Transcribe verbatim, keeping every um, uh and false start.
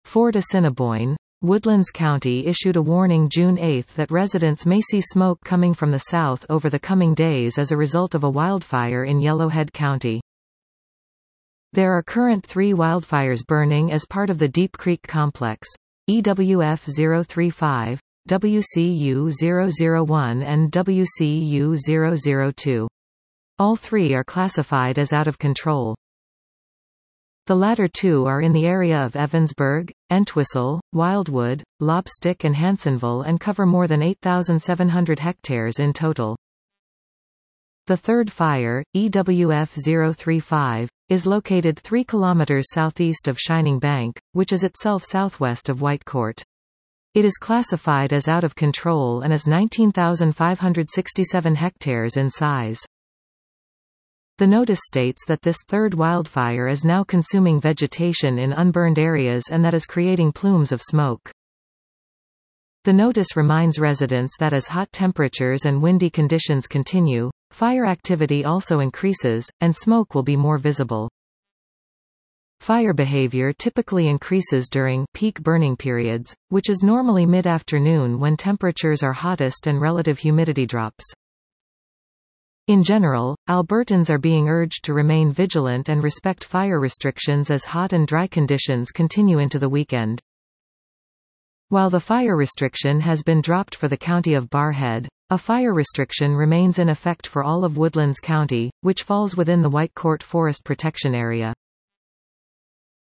Fort Assiniboine, Woodlands County issued a warning June eighth that residents may see smoke coming from the south over the coming days as a result of a wildfire in Yellowhead County. There are current three wildfires burning as part of the Deep Creek Complex: E W F zero three five, W C U zero zero one and W C U zero zero two. All three are classified as out of control. The latter two are in the area of Evansburg, Entwistle, Wildwood, Lobstick and Hansonville and cover more than eight thousand seven hundred hectares in total. The third fire, E W F zero three five, is located three kilometers southeast of Shining Bank, which is itself southwest of Whitecourt. It is classified as out of control and is nineteen thousand five hundred sixty-seven hectares in size. The notice states that this third wildfire is now consuming vegetation in unburned areas and that is creating plumes of smoke. The notice reminds residents that as hot temperatures and windy conditions continue, fire activity also increases, and smoke will be more visible. Fire behavior typically increases during peak burning periods, which is normally mid-afternoon when temperatures are hottest and relative humidity drops. In general, Albertans are being urged to remain vigilant and respect fire restrictions as hot and dry conditions continue into the weekend. While the fire restriction has been dropped for the county of Barrhead, a fire restriction remains in effect for all of Woodlands County, which falls within the Whitecourt Forest Protection Area.